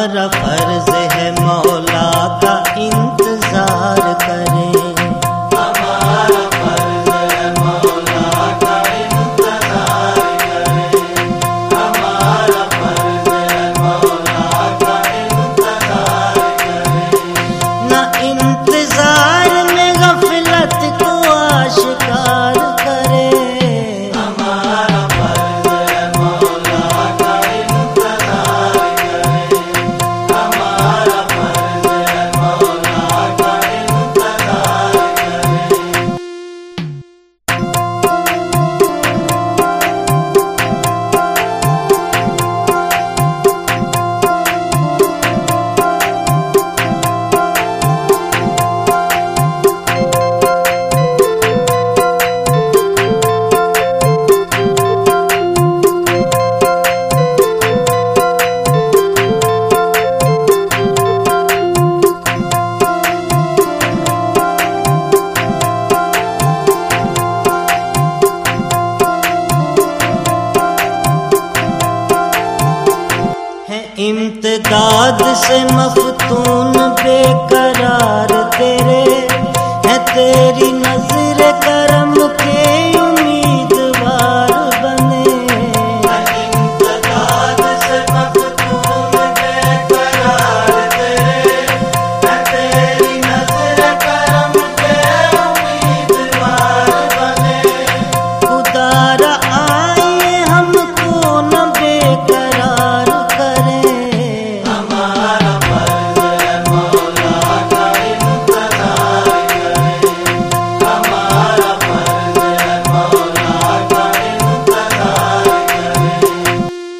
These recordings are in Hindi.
हमारा फर्ज है मौला का इंतजार करें। हमारा फर्ज है मौला का इंतजार करें। हमारा फर्ज है मौला का इंतजार करें। ना इंतजार में गफलत को आशिकार करें। हमारा फर्ज है मौला का इंतजार करें। हमारा फर्ज है मौला का इंतजार करें। इम्तिदाद से मफतून बेकरार तेरे है, तेरी नजर करम के उम्मीदवार बने। इम्तिदाद से मफतून बेकरार तेरे है, तेरी नजर करम के उम्मीदवार बने। खुदारा आए हमको न बेकरार करें। हमारा फर्ज है मौला का इंतजार करें। हमारा फर्ज है मौला का इंतजार करें।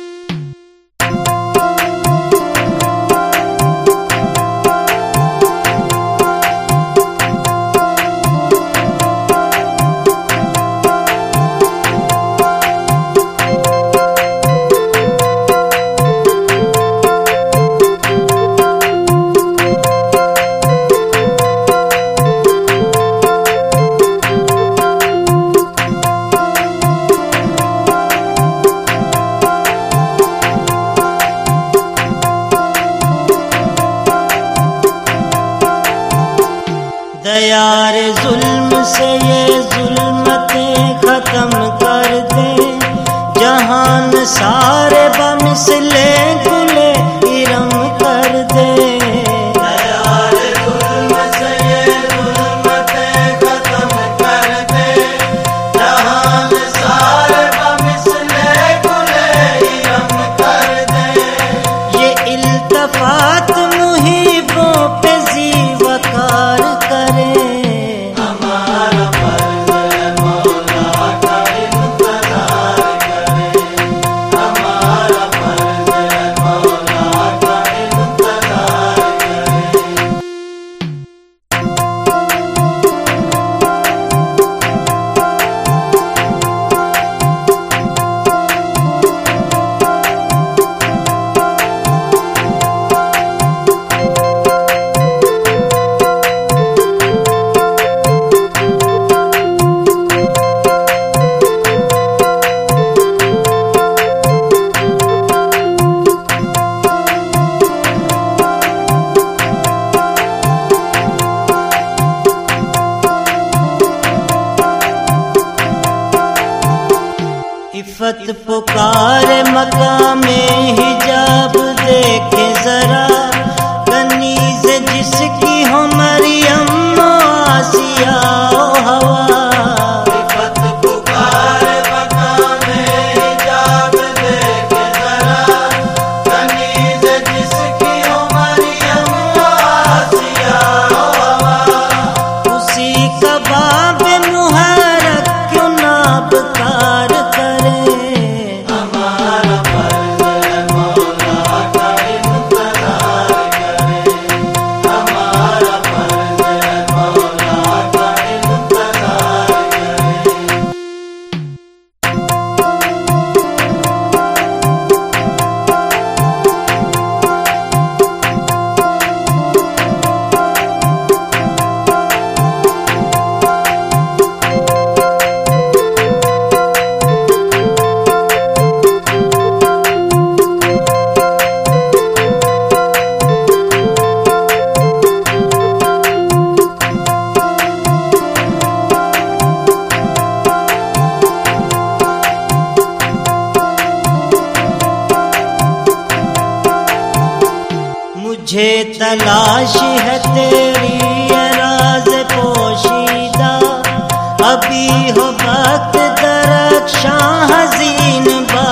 दयार जुल्म से ये जुल्मतें खत्म कर दे। जहान सारे बमिसले गुले इरम कर दे। दयार जुल्म से ये जुल्मतें खत्म कर दे। जहान सारे बमिसले गुले इरम कर दे। ये इल्तफात मुहीबों पे जीवकार करें। हमारा फर्ज है मौला का इंतजार करें। हमारा फर्ज है मौला का इंतजार करें। इफ़त पुकारे मकामे हिजाब देखे जरा। कनीज़ जिसकी हो मरियम आसिया हवा। इफ़त पुकारे मकामे हिजाब देखे जरा। कनीज़ जिसकी हो मरियम आसिया हवा। उसी का बाब मुहर्रक क्यों ना बेकार करें। हमारा फर्ज तलाश है तेरी ये राज पोशीदा, अभी हो वक्त दरख्शां हज़ीन